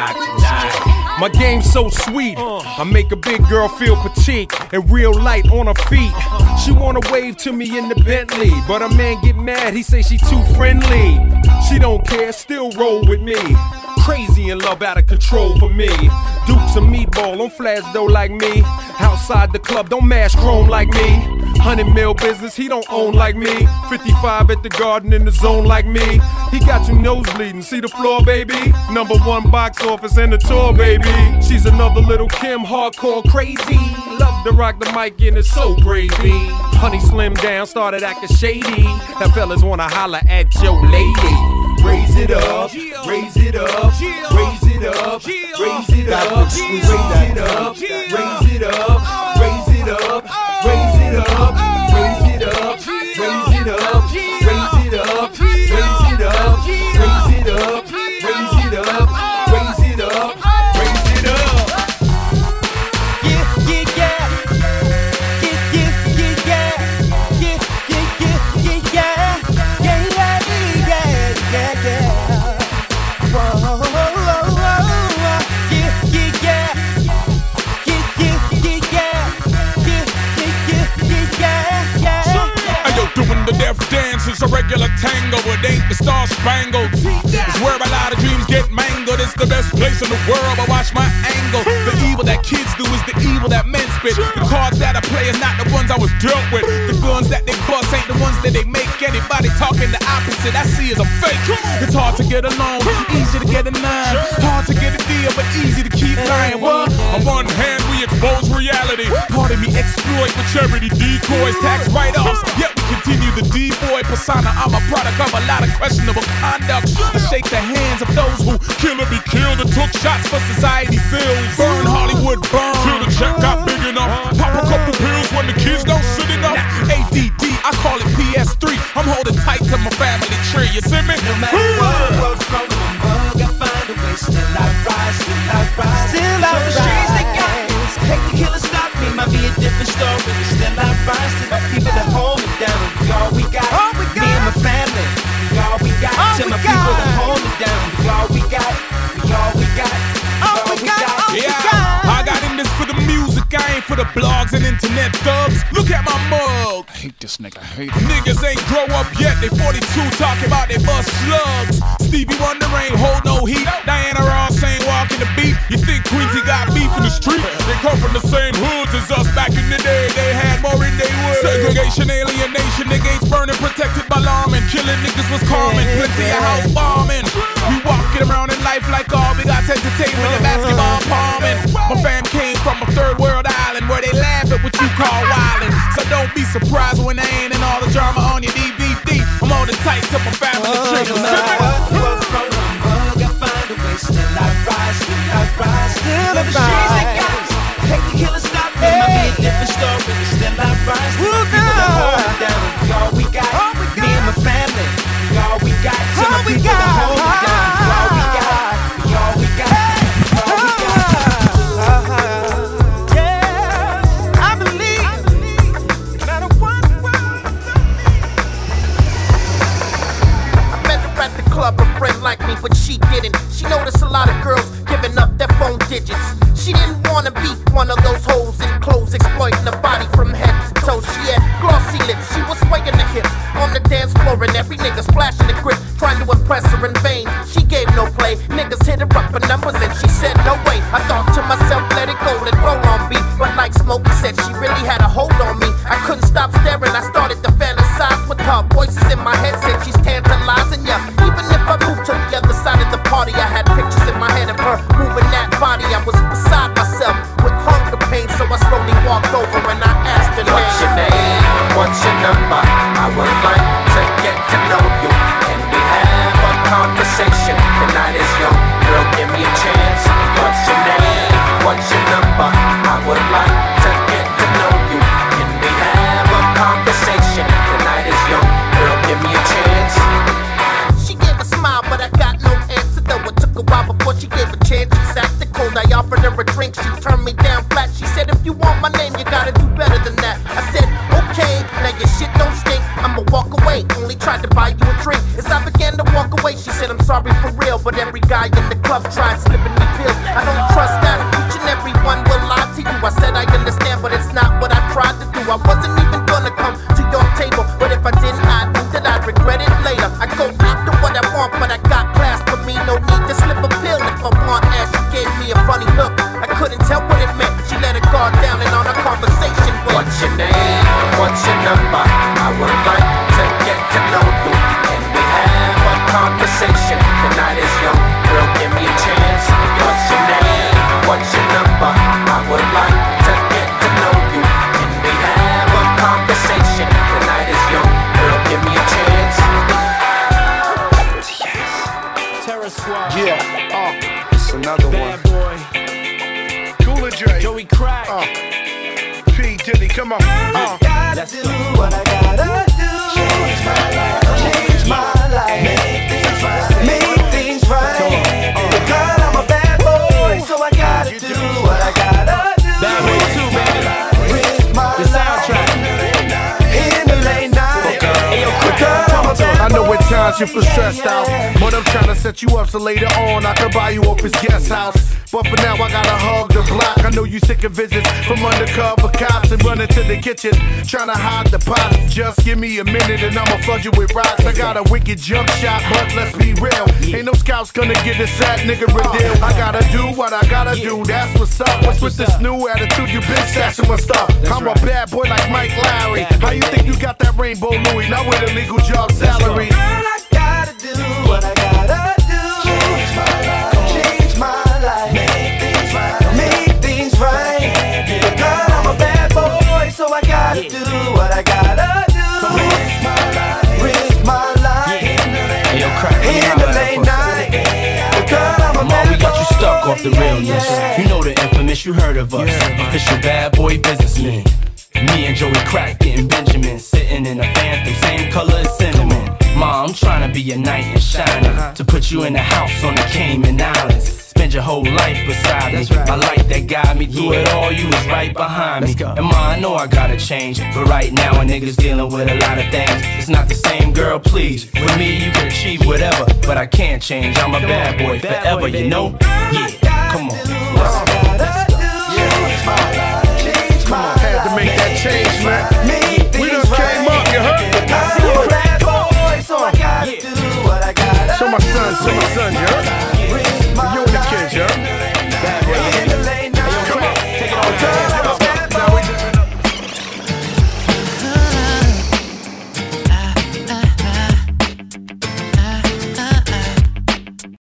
rock tonight. My game's so sweet, I make a big girl feel petite and real light on her feet. She wanna wave to me in the Bentley, but a man get mad, he say she too friendly. She don't care, still roll with me. Crazy in love, out of control for me. Dukes a meatball, don't flash dough like me. Outside the club, don't mash chrome like me. 100 mil business, he don't own like me. 55 at the Garden in the zone like me. He got you nosebleeding, see the floor, baby? #1 box office and the tour, baby. She's another little Kim, hardcore crazy. Love to rock the mic and it's so crazy. Honey slimmed down, started acting shady. That fellas wanna holler at your lady. Raise it up, raise it up, raise it up, raise it up, raise it up, raise it up, raise it up, raise it up, raise it up, raise it up, raise it up, raise it up, raise it up, raise it up, raise it up, raise it up. Yeah, yeah, yeah. Yeah, yeah, yeah, yeah. Yeah, yeah, yeah, yeah, yeah. Yeah, yeah, yeah, yeah, yeah. Whoa, whoa, whoa, whoa. Yeah, yeah, yeah. Yeah, yeah, yeah, yeah. Yeah, yeah, yeah, yeah, yeah. Ayo, doing the death dance is a regular tango. It ain't the Star Spangled. It's where a lot of dreams get mangled. It's the best place in the world, but watch my angle. The evil that kids do is the evil that men spit. The cards that I play is not the ones I was dealt with. The guns that they bust ain't the ones that they make. Anybody talking the opposite I see is a fake. It's hard to get along, easy to get a nine. Hard to get a deal, but easy to keep lying. What? On one hand, we expose reality. Part of me exploit with charity decoys, tax write-offs. Yet we continue the D-boy persona. I'm a product of a lot of questionable conduct. I shake the hands of those who kill or be killed and took shots for society's sales. Burn Hollywood, burn till the check got big enough. Pop a couple pills when the kids don't sit enough. ADD, I call it PS3. I'm holding tight to my family tree. You see me? No matter what from the mug, I find a way. Still I rise, still I rise. Still I rise. The streets they got. Hate the killer stop me, might be a different story. Still I rise to the people that hold me down. We all we got. Me and my family. We all we got. To my people that hold me down. We all we got. We all we got. All we got. Yeah, I got in this for the music, I ain't for the blogs and internet thugs. Look at my mug. I hate this nigga, I hate him. Niggas ain't grow up yet, they 42 talking about they bust slugs. Stevie Wonder ain't hold no heat. Diana Ross ain't walking the beat. You think Quincy got beef in the street? They come from the same hoods as us back in the day. They had more in they wood. Segregation, alienation, the gates burning, protected by lawmen. Killing niggas was common, plenty of house bombing. We walking around in life like all we got entertainment and basketball palming. My fam came from a third world island where they laugh at what you call wildin'. So don't be surprised when I ain't in all the drama on your DVD. I'm on the tight to my family tree. No matter what from the mug, I find a way. Still I rise, still I rise. Still I rise. The streets they got. Hate the killer stop me, might be a different story. Still I rise. To the people that hold me down. We all we got. Me and my family. We all we got. To my people that hold me down. We all we got. We all we got. Club, a friend like me, but she didn't. She noticed a lot of girls giving up their phone digits. She didn't wanna be one of those hoes in clothes exploiting the body from head to toe. She had glossy lips, she was swaying the hips on the dance floor, and every nigga's flashing the grip, trying to impress her in vain. She gave no play, niggas hit her up for numbers, and she said no way. I thought to myself, let it go, let roll on beat. But like Smokey said, she really had a hold on me. I couldn't stop staring, I started to fantasize with her. Voices in my head said she's tantalizing ya. Even if I moved to the other side of the party, I had pictures in my head of her moving that body. I was beside myself with hunger pain, so I slowly walked over and I asked her, what's your name? What's your number? I would like to get to know you. Can we have a conversation? The night is young, girl, give me a chance. What's your name? What's your number? I would like to get to know you. Can we have a conversation? The night is young, girl, give me a chance. She gave a smile, but I got no answer though. It took a while before she gave a chance. She sat the cold, I offered her a drink. She turned me down flat. She said, if you want my name, you gotta do better than that. I said, okay, now your shit don't stink. I'ma walk away. ain't. Only tried to buy you a drink. As I began to walk away, she said, I'm sorry for real. But every guy in the club tried slipping me pills. I don't trust that. Each and every one will lie to you. I said I understand, but it's not what I tried to do. I wasn't even gonna come to your table, but if I didn't, I knew that I'd regret it later. I go after what I want, but I got class for me. No need to slip a pill if I want ass. She gave me a funny look. I couldn't tell what it meant. She let her guard down and on a conversation went, what's your name? What's your number? I would like to get to know you. Can we have a conversation? The night is young, girl, give me a chance. What's your name? What's your number? I would like to get to know you. Can we have a conversation? The night is young, girl, give me a chance. Yes. Terror Squad. Yeah, it's another Bad one. Boy. Cooler Dre, Joey Crack. P. Diddy, come on. Let's do what I gotta do. Change my life. Change my life. Make things right. Because I'm a bad boy, so I gotta do what I gotta do. Bad Boy 2, baby. Risk my the soundtrack. In the late night. I know at times you feel stressed out, but I'm trying to set you up so later on I can buy you up his guest house. But for now I gotta hug the block. I know you sick of visits from undercover cops and running to the kitchen trying to hide the pots. Just give me a minute and I'ma flood you with rocks. I got a wicked jump shot, but let's be real, ain't no scouts gonna get this sad nigga real deal. I gotta do what I gotta do, that's what's up. What's with this new attitude? You been stashing my stuff. I'm a bad boy like Mike Lowry. How you think you got that rainbow Louis? Not with a legal job salary. Girl, I gotta do what I gotta do. Change my life. Change my life. Make things right. Make things right. Because I'm a bad boy, so I gotta do what I gotta do. Risk my life. Risk my life. Hey, yo, Crack, In the late night. Because I'm a Mom, bad we got you stuck boy, off the realness. yeah. You know the infamous, you heard of us. Official bad boy businessman. Me and Joey Crack getting Benjamin, sitting in a Phantom, same color as cinnamon. Ma, I'm trying to be a knight in shining, to put you in a house on the Cayman Islands. Spend your whole life beside me. My light that guide me through it all, you was right behind me. And Ma, I know I gotta change, but right now a nigga's dealing with a lot of things. It's not the same, girl, please. With me, you can achieve whatever, but I can't change. I'm a bad boy forever, you know? Yeah, come on, let's go. Had to make that change, man. We done came up, you heard? Show my son, you heard? You and the kids, you heard?